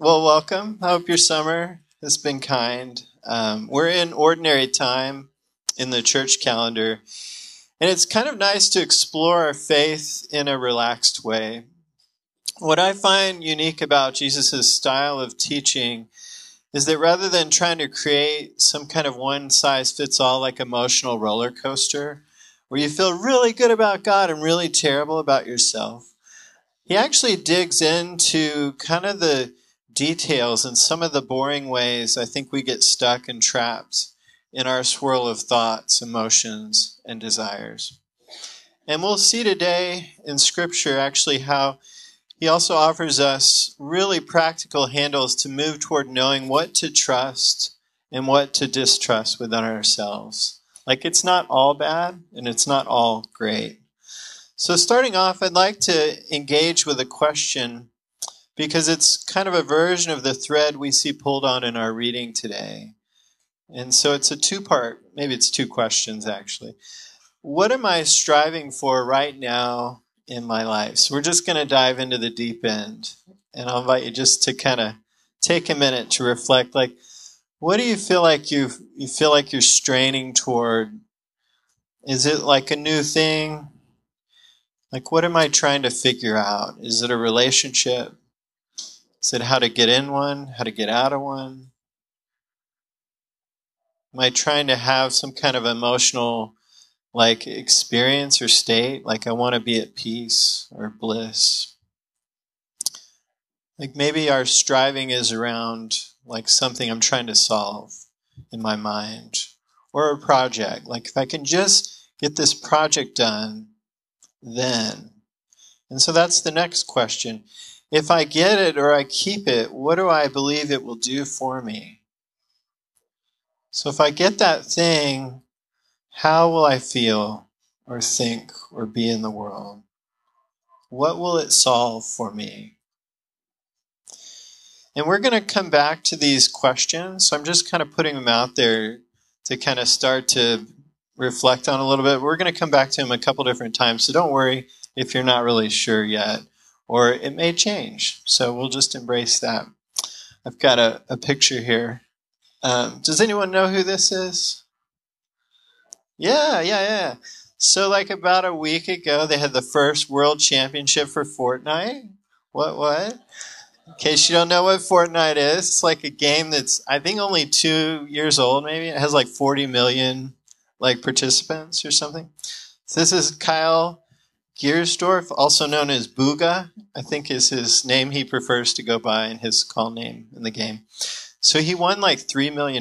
Well, welcome. I hope your summer has been kind. We're in ordinary time in the church calendar, and it's kind of nice to explore our faith in a relaxed way. What I find unique about Jesus' style of teaching is that rather than trying to create some kind of one-size-fits-all like emotional roller coaster, where you feel really good about God and really terrible about yourself, he actually digs into kind of the details and some of the boring ways I think we get stuck and trapped in our swirl of thoughts, emotions, and desires. And we'll see today in Scripture actually how he also offers us really practical handles to move toward knowing what to trust and what to distrust within ourselves. Like it's not all bad and it's not all great. So starting off, I'd like to engage with a question because it's kind of a version of the thread we see pulled on in our reading today. And so it's a two-part, maybe it's two questions actually. What am I striving for right now in my life? So we're just going to dive into the deep end. And I'll invite you just to kind of take a minute to reflect, like, what do you feel like you feel like you're straining toward? Is it like a new thing? Like, what am I trying to figure out? Is it a relationship? Is it how to get in one? How to get out of one? Am I trying to have some kind of emotional, like, experience or state? Like, I want to be at peace or bliss. Like, maybe our striving is around, like, something I'm trying to solve in my mind. Or a project. Like, if I can just get this project done, then. And so that's the next question. If I get it or I keep it, what do I believe it will do for me? So if I get that thing, how will I feel or think or be in the world? What will it solve for me? And we're going to come back to these questions. So I'm just kind of putting them out there to kind of start to reflect on a little bit. We're going to come back to them a couple different times. So don't worry if you're not really sure yet. Or it may change. So we'll just embrace that. I've got a picture here. Does anyone know who this is? Yeah. So like about a week ago, they had the first world championship for Fortnite. What? In case you don't know what Fortnite is, it's like a game that's, I think, only 2 years old, maybe. It has like 40 million like participants or something. So this is Kyle Giersdorf, also known as Booga, I think is his name he prefers to go by and his call name in the game. So he won like $3 million.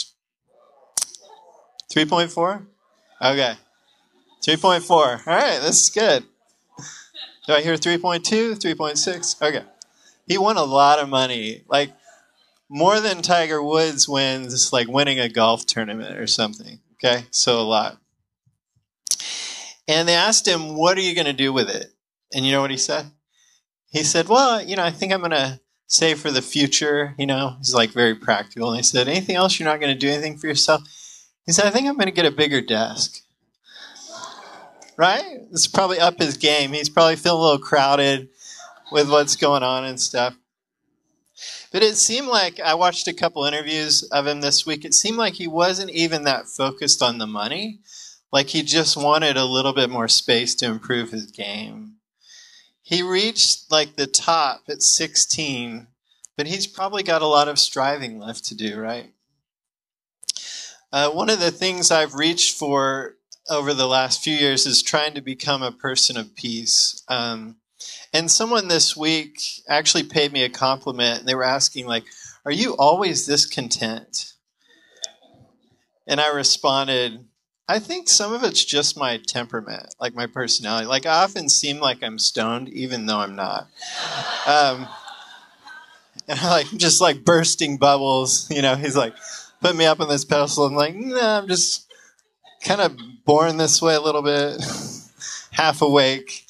3.4? Okay. 3.4. All right, this is good. Do I hear 3.2, 3.6? Okay. He won a lot of money, like more than Tiger Woods wins, like winning a golf tournament or something. Okay, so a lot. And they asked him, what are you going to do with it? And you know what he said? He said, well, I think I'm going to save for the future. He's like very practical. And they said, anything else? You're not going to do anything for yourself? He said, I think I'm going to get a bigger desk. Right? It's probably up his game. He's probably feeling a little crowded with what's going on and stuff. But it seemed like, I watched a couple interviews of him this week, it seemed like he wasn't even that focused on the money. Like he just wanted a little bit more space to improve his game. He reached like the top at 16, but he's probably got a lot of striving left to do, right? One of the things I've reached for over the last few years is trying to become a person of peace. And someone this week actually paid me a compliment. And they were asking, like, are you always this content? And I responded, I think some of it's just my temperament, like my personality. Like I often seem like I'm stoned, even though I'm not. And I'm like just like bursting bubbles. He's like putting me up on this pedestal. I'm like, nah, I'm just kind of born this way a little bit, half awake.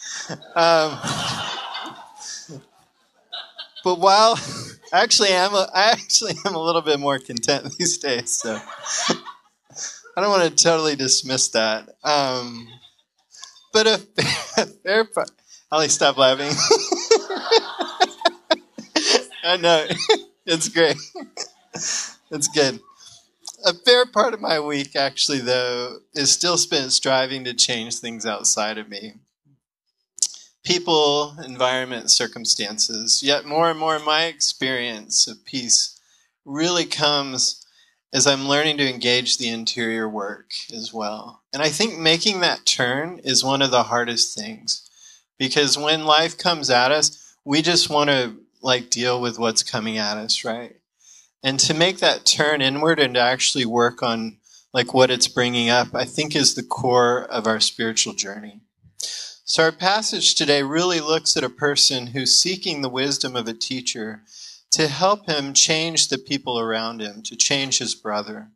But while I actually am a little bit more content these days. So. I don't want to totally dismiss that. But a fair part... Holly, stop laughing. I know. It's great. It's good. A fair part of my week, actually, though, is still spent striving to change things outside of me. People, environment, circumstances. Yet more and more my experience of peace really comes as I'm learning to engage the interior work as well. And I think making that turn is one of the hardest things. Because when life comes at us, we just want to deal with what's coming at us, right? And to make that turn inward and to actually work on what it's bringing up, I think is the core of our spiritual journey. So our passage today really looks at a person who's seeking the wisdom of a teacher to help him change the people around him, to change his brother.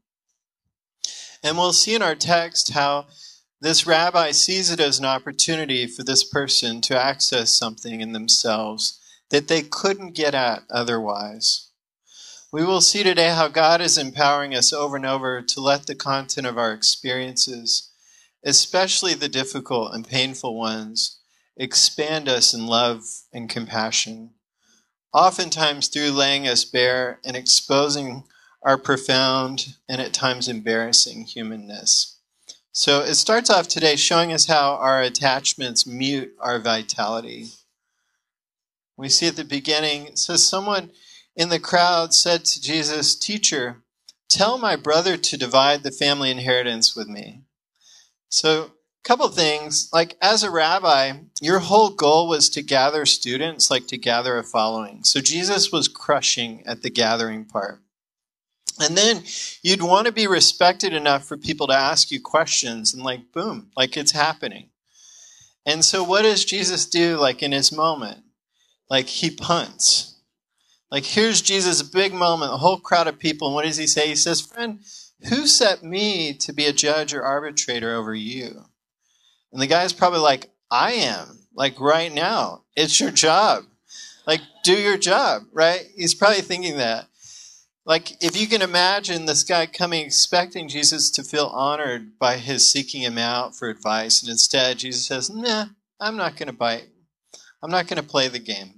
And we'll see in our text how this rabbi sees it as an opportunity for this person to access something in themselves that they couldn't get at otherwise. We will see today how God is empowering us over and over to let the content of our experiences, especially the difficult and painful ones, expand us in love and compassion, oftentimes through laying us bare and exposing our profound and at times embarrassing humanness. So it starts off today showing us how our attachments mute our vitality. We see at the beginning, it says, someone in the crowd said to Jesus, "Teacher, tell my brother to divide the family inheritance with me." So a couple of things, as a rabbi, your whole goal was to gather students, to gather a following. So Jesus was crushing at the gathering part. And then you'd want to be respected enough for people to ask you questions and boom, it's happening. And so what does Jesus do in his moment? He punts. Here's Jesus, a big moment, a whole crowd of people. And what does he say? He says, "Friend, who set me to be a judge or arbitrator over you?" And the guy's probably "I am. Right now. It's your job. Do your job," right? He's probably thinking that. If you can imagine this guy coming expecting Jesus to feel honored by his seeking him out for advice. And instead, Jesus says, "Nah, I'm not going to bite. I'm not going to play the game."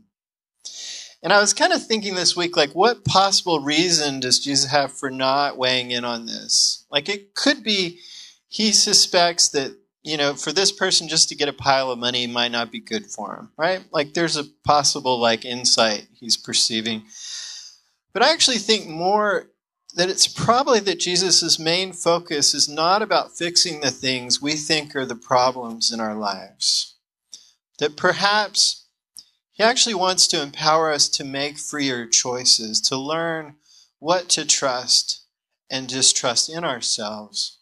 And I was kind of thinking this week, what possible reason does Jesus have for not weighing in on this? It could be he suspects that, for this person just to get a pile of money might not be good for him, right? There's a possible, insight he's perceiving. But I actually think more that it's probably that Jesus' main focus is not about fixing the things we think are the problems in our lives. That perhaps he actually wants to empower us to make freer choices, to learn what to trust and distrust in ourselves.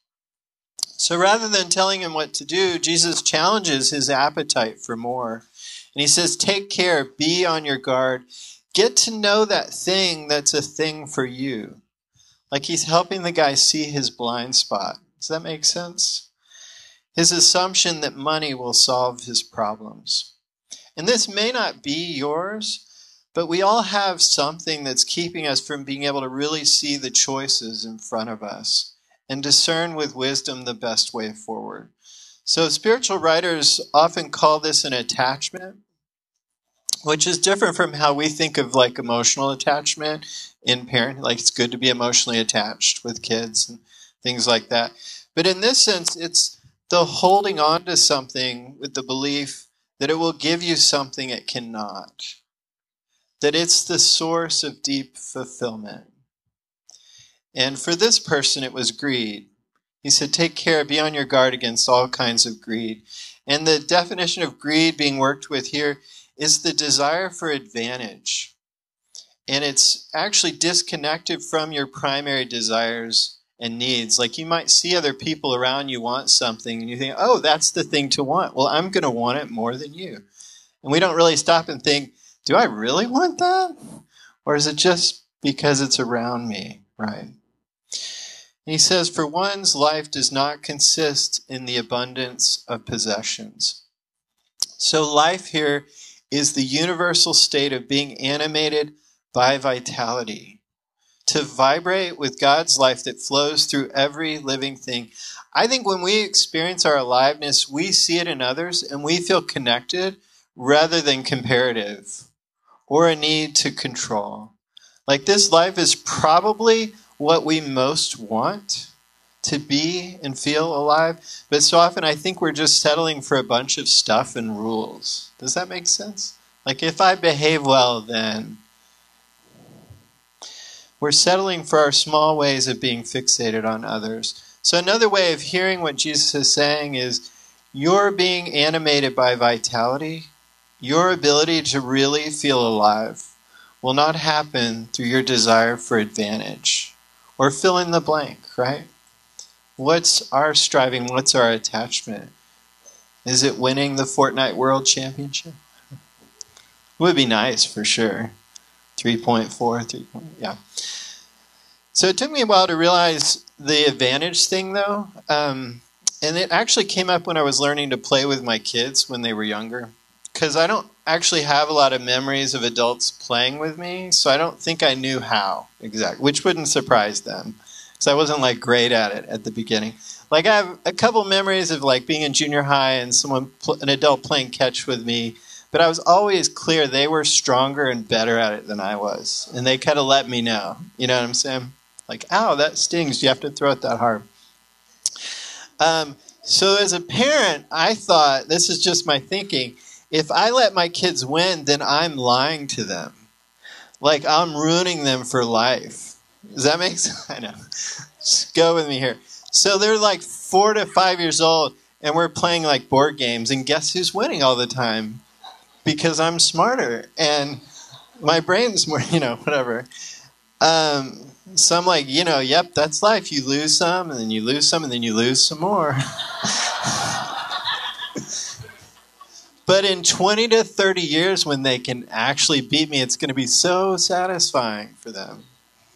So rather than telling him what to do, Jesus challenges his appetite for more. And he says, take care, be on your guard, get to know that thing that's a thing for you. He's helping the guy see his blind spot. Does that make sense? His assumption that money will solve his problems. And this may not be yours, but we all have something that's keeping us from being able to really see the choices in front of us and discern with wisdom the best way forward. So spiritual writers often call this an attachment, which is different from how we think of emotional attachment in parenting. It's good to be emotionally attached with kids and things like that. But in this sense, it's the holding on to something with the belief that it will give you something it cannot. That it's the source of deep fulfillment. And for this person, it was greed. He said, take care, be on your guard against all kinds of greed. And the definition of greed being worked with here is the desire for advantage. And it's actually disconnected from your primary desires and needs. You might see other people around you want something and you think, oh, that's the thing to want. Well, I'm going to want it more than you. And we don't really stop and think, do I really want that? Or is it just because it's around me, right? And he says, for one's life does not consist in the abundance of possessions. So life here is the universal state of being animated by vitality. To vibrate with God's life that flows through every living thing. I think when we experience our aliveness, we see it in others and we feel connected rather than comparative or a need to control. Like, this life is probably what we most want to be and feel alive, but so often I think we're just settling for a bunch of stuff and rules. Does that make sense? Like, if I behave well, then we're settling for our small ways of being fixated on others. So another way of hearing what Jesus is saying is, you're being animated by vitality. Your ability to really feel alive will not happen through your desire for advantage. Or fill in the blank, right? What's our striving? What's our attachment? Is it winning the Fortnite World Championship? It would be nice, for sure. 3.4, yeah. So it took me a while to realize the advantage thing, though. And it actually came up when I was learning to play with my kids when they were younger. Because I don't actually have a lot of memories of adults playing with me, so I don't think I knew how exactly, which wouldn't surprise them. Because I wasn't like great at it at the beginning. Like, I have a couple memories of like being in junior high and an adult playing catch with me, but I was always clear they were stronger and better at it than I was. And they kind of let me know. You know what I'm saying? Like, ow, that stings. You have to throw it that hard. So as a parent, I thought, this is just my thinking, if I let my kids win, then I'm lying to them. Like, I'm ruining them for life. Does that make sense? I know. Just go with me here. So they're like 4 to 5 years old, and we're playing like board games, and guess who's winning all the time? Because I'm smarter, and my brain's more, whatever. So I'm like, yep, that's life. You lose some, and then you lose some, and then you lose some more. But in 20 to 30 years, when they can actually beat me, it's going to be so satisfying for them.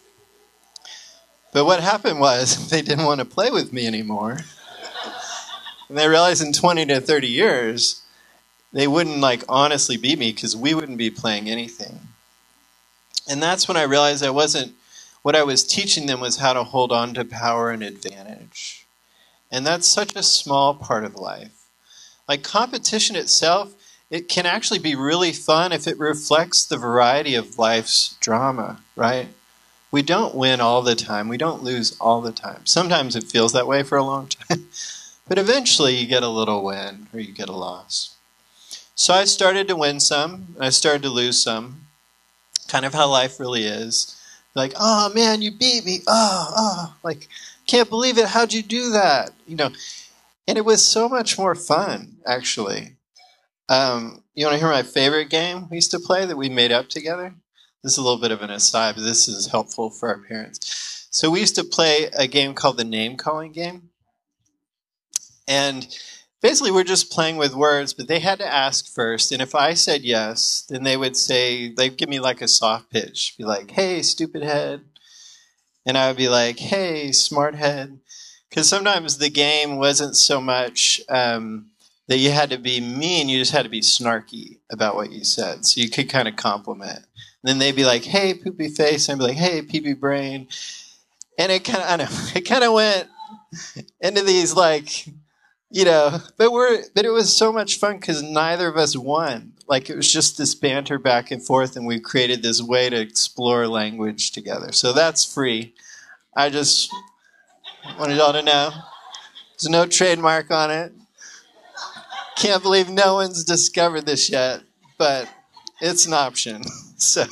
But what happened was they didn't want to play with me anymore. And they realized in 20 to 30 years, they wouldn't like honestly beat me because we wouldn't be playing anything. And that's when I realized what I was teaching them was how to hold on to power and advantage. And that's such a small part of life. Like, competition itself, it can actually be really fun if it reflects the variety of life's drama, right? We don't win all the time. We don't lose all the time. Sometimes it feels that way for a long time. But eventually you get a little win or you get a loss. So I started to win some, and I started to lose some. Kind of how life really is. Like, oh man, you beat me. Like, can't believe it. How'd you do that? And it was so much more fun, actually. You want to hear my favorite game we used to play that we made up together? This is a little bit of an aside, but this is helpful for our parents. So we used to play a game called the name-calling game. And basically we're just playing with words, but they had to ask first. And if I said yes, then they'd give me like a soft pitch. Be like, hey, stupid head. And I would be like, hey, smart head. Because sometimes the game wasn't so much that you had to be mean, you just had to be snarky about what you said. So you could kind of compliment. And then they'd be like, hey, poopy face. And I'd be like, hey, pee-pee brain. And it kind of went into these like, but it was so much fun because neither of us won. Like, it was just this banter back and forth, and we created this way to explore language together. So that's free. I just wanted y'all to know. There's no trademark on it. Can't believe no one's discovered this yet, but it's an option. So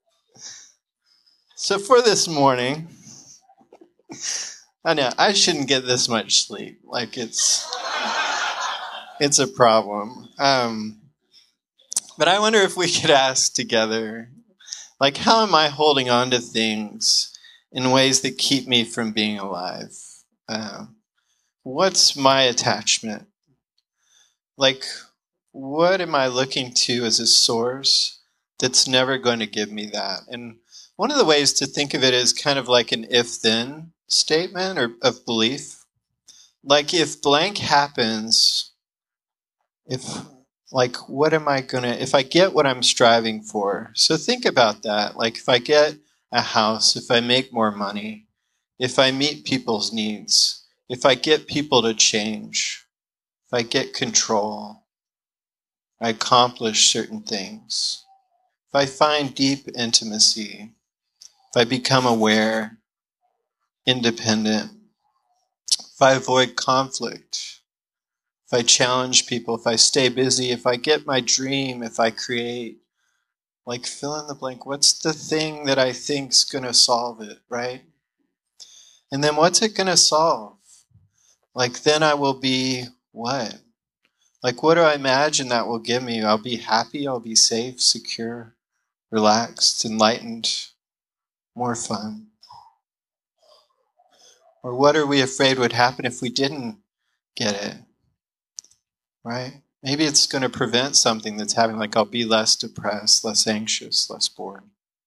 for this morning, I know I shouldn't get this much sleep. Like, it's a problem. But I wonder if we could ask together, like, how am I holding on to things in ways that keep me from being alive? What's my attachment? Like, what am I looking to as a source that's never going to give me that? And one of the ways to think of it is kind of like an if-then statement or of belief. Like, if blank happens, what am I if I get what I'm striving for? So think about that. Like, if I get a house, if I make more money, if I meet people's needs, if I get people to change, if I get control, I accomplish certain things. if I find deep intimacy, if I become aware, independent, if I avoid conflict, if I challenge people, if I stay busy, if I get my dream, if I create, like fill in the blank, what's the thing that I think's going to solve it, right? And then what's it going to solve? Like then I will be what? Like what do I imagine that will give me? I'll be happy, I'll be safe, secure, relaxed, enlightened, more fun. Or what are we afraid would happen if we didn't get it? Right? Maybe it's going to prevent something that's happening, like I'll be less depressed, less anxious, less bored.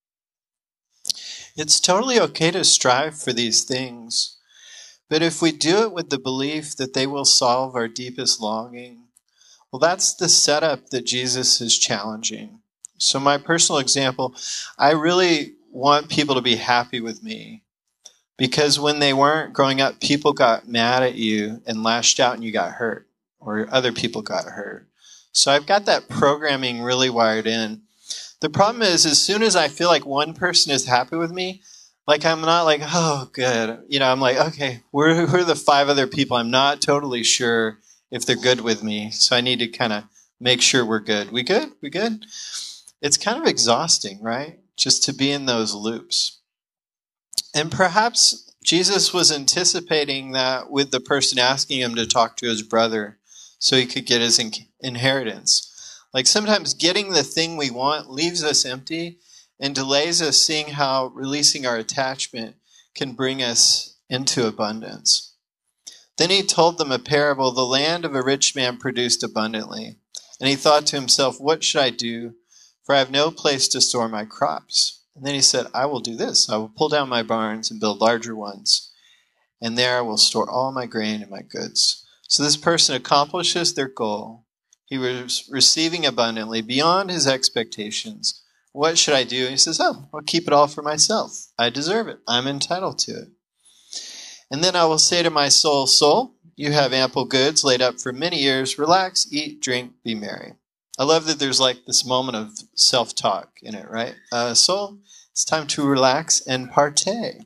It's totally okay to strive for these things, but if we do it with the belief that they will solve our deepest longing, well, that's the setup that Jesus is challenging. So my personal example, I really want people to be happy with me, because when they weren't growing up, people got mad at you and lashed out and you got hurt, or other people got hurt. So I've got that programming really wired in. The problem is, as soon as I feel like one person is happy with me, like I'm not like, oh, good. I'm like, okay, who are the 5 other people? I'm not totally sure if they're good with me. So I need to kind of make sure we're good. We good? We good? It's kind of exhausting, right? Just to be in those loops. And perhaps Jesus was anticipating that with the person asking him to talk to his brother so he could get his inheritance. Like sometimes getting the thing we want leaves us empty and delays us seeing how releasing our attachment can bring us into abundance. Then he told them a parable. The land of a rich man produced abundantly. And he thought to himself, what should I do? For I have no place to store my crops. And then he said, I will do this. I will pull down my barns and build larger ones. And there I will store all my grain and my goods. So this person accomplishes their goal. He was receiving abundantly beyond his expectations. What should I do? And he says, I'll keep it all for myself. I deserve it. I'm entitled to it. And then I will say to my soul, soul, you have ample goods laid up for many years. Relax, eat, drink, be merry. I love that there's like this moment of self-talk in it, right? Soul, it's time to relax and partay.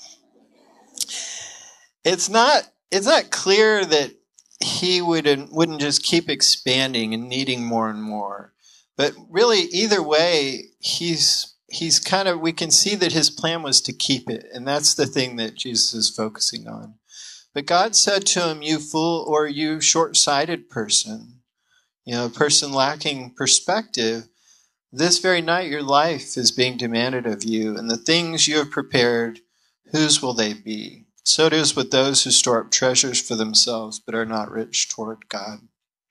It's not clear that he wouldn't just keep expanding and needing more and more. But really, either way, he's kind of, we can see that his plan was to keep it. And that's the thing that Jesus is focusing on. But God said to him, you fool, or you short-sighted person, a person lacking perspective, this very night your life is being demanded of you. And the things you have prepared, whose will they be? So it is with those who store up treasures for themselves, but are not rich toward God.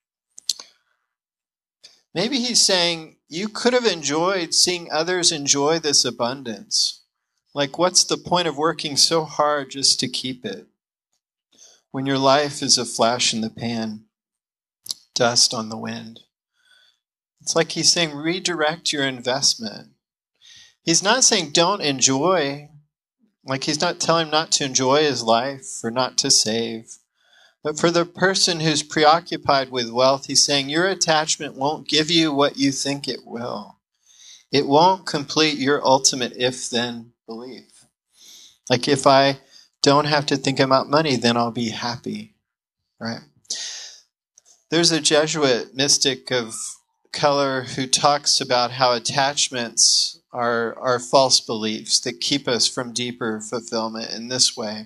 Maybe he's saying, you could have enjoyed seeing others enjoy this abundance. Like, what's the point of working so hard just to keep it? When your life is a flash in the pan, dust on the wind. It's like he's saying, redirect your investment. He's not saying don't enjoy. Like he's not telling him not to enjoy his life or not to save. But for the person who's preoccupied with wealth, he's saying your attachment won't give you what you think it will. It won't complete your ultimate if-then belief. Like if I don't have to think about money, then I'll be happy, right? There's a Jesuit mystic of color who talks about how attachments are false beliefs that keep us from deeper fulfillment in this way.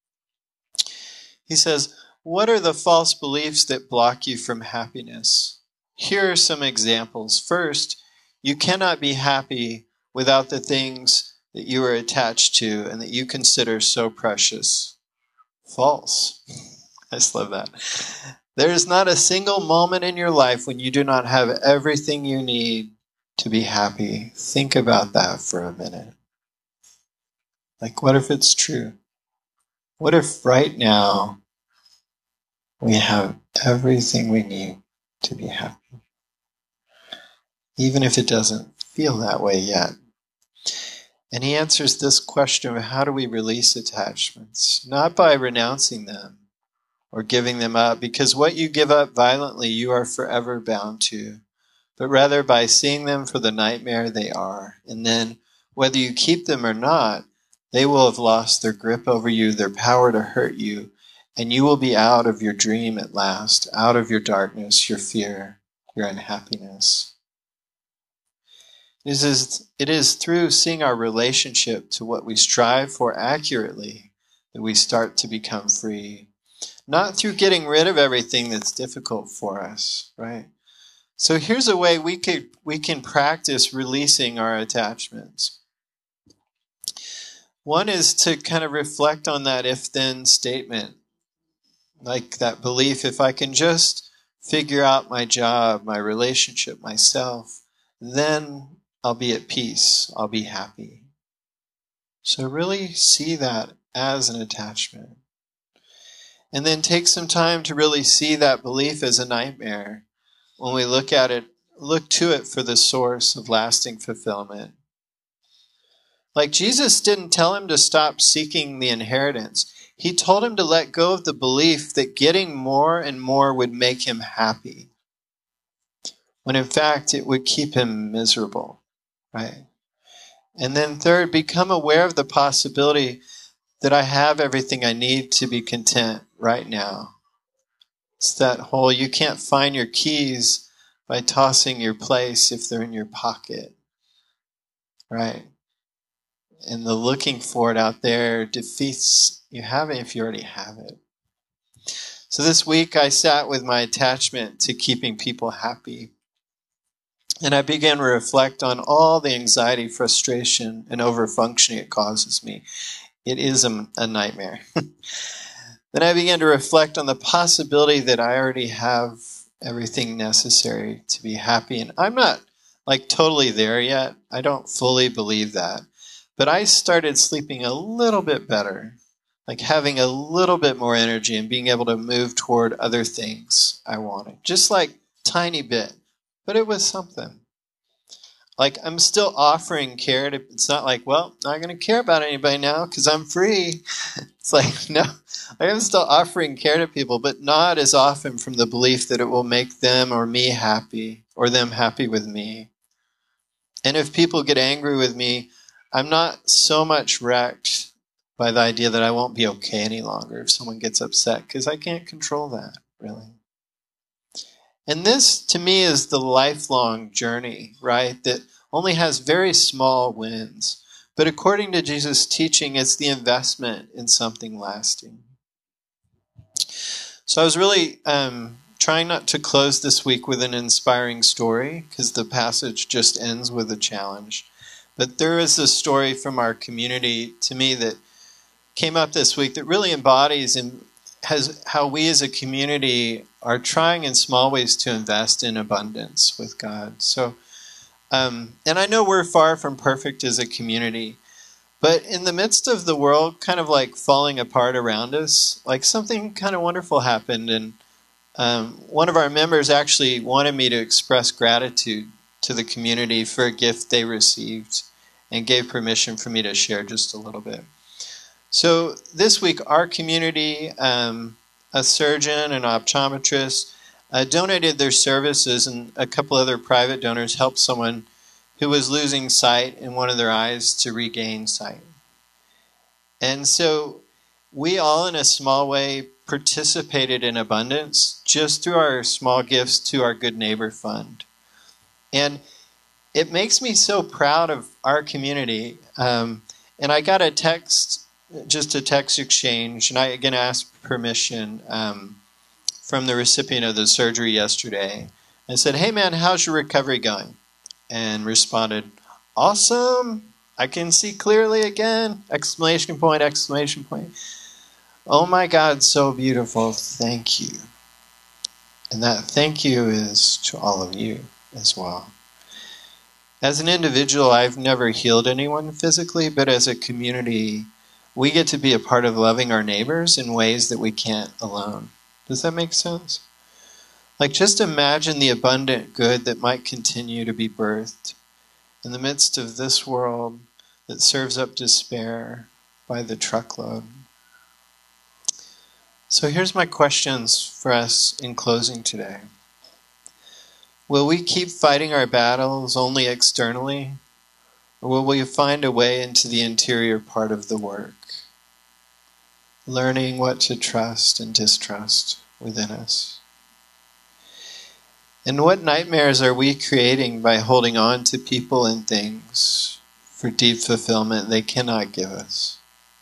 He says, what are the false beliefs that block you from happiness? Here are some examples. First, you cannot be happy without the things that you are attached to and that you consider so precious. False. I just love that. There is not a single moment in your life when you do not have everything you need to be happy. Think about that for a minute. Like, what if it's true? What if right now we have everything we need to be happy? Even if it doesn't feel that way yet. And he answers this question of how do we release attachments? Not by renouncing them or giving them up, because what you give up violently, you are forever bound to. but rather by seeing them for the nightmare they are. And then, whether you keep them or not, they will have lost their grip over you, their power to hurt you, and you will be out of your dream at last, out of your darkness, your fear, your unhappiness. It is through seeing our relationship to what we strive for accurately that we start to become free. Not through getting rid of everything that's difficult for us, right? So here's a way we can practice releasing our attachments. One is to kind of reflect on that if-then statement, like that belief, if I can just figure out my job, my relationship, myself, then I'll be at peace, I'll be happy. So really see that as an attachment. And then take some time to really see that belief as a nightmare when we look at it, look to it for the source of lasting fulfillment. Like Jesus didn't tell him to stop seeking the inheritance. He told him to let go of the belief that getting more and more would make him happy, when in fact it would keep him miserable, right? And then third, become aware of the possibility that I have everything I need to be content right now. It's that whole, you can't find your keys by tossing your place if they're in your pocket, right? And the looking for it out there defeats you have it if you already have it. So this week I sat with my attachment to keeping people happy. And I began to reflect on all the anxiety, frustration, and overfunctioning it causes me. It is a nightmare. Then I began to reflect on the possibility that I already have everything necessary to be happy. And I'm not like totally there yet. I don't fully believe that. But I started sleeping a little bit better, like having a little bit more energy and being able to move toward other things I wanted. Just like tiny bit, but it was something. Like I'm still offering care to, it's not like, well, I'm not going to care about anybody now because I'm free. It's like, no, I am still offering care to people, but not as often from the belief that it will make them or me happy or them happy with me. And if people get angry with me, I'm not so much wrecked by the idea that I won't be okay any longer if someone gets upset, because I can't control that, really. And this, to me, is the lifelong journey, right, that only has very small wins. But according to Jesus' teaching, it's the investment in something lasting. So I was really trying not to close this week with an inspiring story, because the passage just ends with a challenge. But there is a story from our community, to me, that came up this week that really embodies and has how we as a community are trying in small ways to invest in abundance with God. So, and I know we're far from perfect as a community, but in the midst of the world kind of like falling apart around us, like something kind of wonderful happened. And one of our members actually wanted me to express gratitude to the community for a gift they received and gave permission for me to share just a little bit. So this week, our community, a surgeon, an optometrist, donated their services, and a couple other private donors helped someone who was losing sight in one of their eyes to regain sight. And so we all, in a small way, participated in abundance just through our small gifts to our Good Neighbor Fund. And it makes me so proud of our community. And I got a text, just a text exchange, and I again asked permission from the recipient of the surgery yesterday. I said, "Hey man, how's your recovery going?" And responded, "Awesome! I can see clearly again!" Exclamation point, exclamation point. Oh my God, so beautiful. Thank you. And that thank you is to all of you as well. As an individual, I've never healed anyone physically, but as a community, we get to be a part of loving our neighbors in ways that we can't alone. Does that make sense? Like, just imagine the abundant good that might continue to be birthed in the midst of this world that serves up despair by the truckload. So here's my questions for us in closing today. Will we keep fighting our battles only externally, or will we find a way into the interior part of the work, learning what to trust and distrust within us? And what nightmares are we creating by holding on to people and things for deep fulfillment they cannot give us?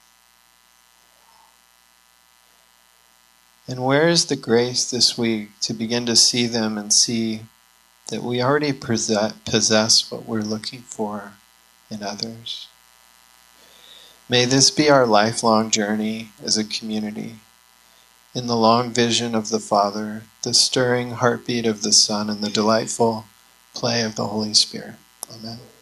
And where is the grace this week to begin to see them and see that we already possess what we're looking for in others? May this be our lifelong journey as a community, in the long vision of the Father, the stirring heartbeat of the Son, and the delightful play of the Holy Spirit. Amen.